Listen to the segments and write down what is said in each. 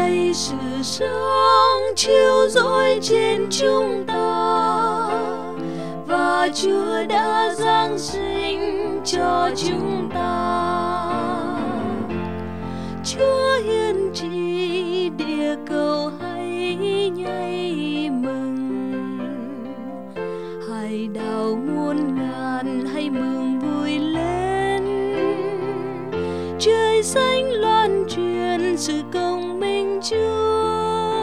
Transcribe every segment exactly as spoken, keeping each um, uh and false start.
đầy sự sáng chiếu rọi trên chúng ta, và Chúa đã giáng sinh cho chúng ta. Chúa hiền trị địa cầu hãy nhảy mừng, hải đảo muôn ngàn hãy mừng vui lên. Trời xanh loan truyền sự công minh Chúa,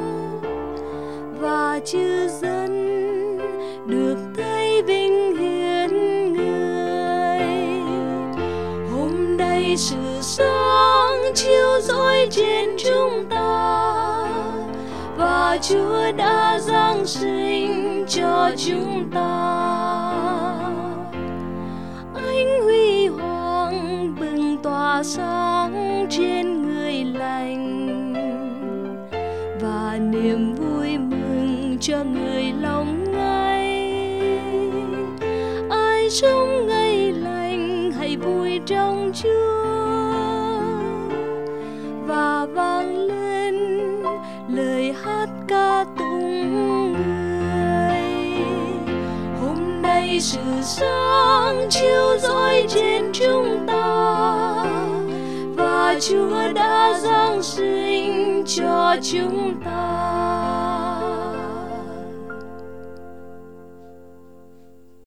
và chư dân được thấy vinh hiển người. Hôm nay sự sáng chiếu rọi trên chúng ta, và Chúa đã giáng sinh cho chúng ta. Ánh huy hoàng bừng tỏa sáng trên người lành, và niềm vui mừng cho người lòng ngay. Ai sống ngày lành hãy vui trong Chúa, và vang lên lời hát ca tụng người. Hôm nay sự sáng chiếu rọi trên chúng ta, và Chúa đã giáng sinh cho chúng ta.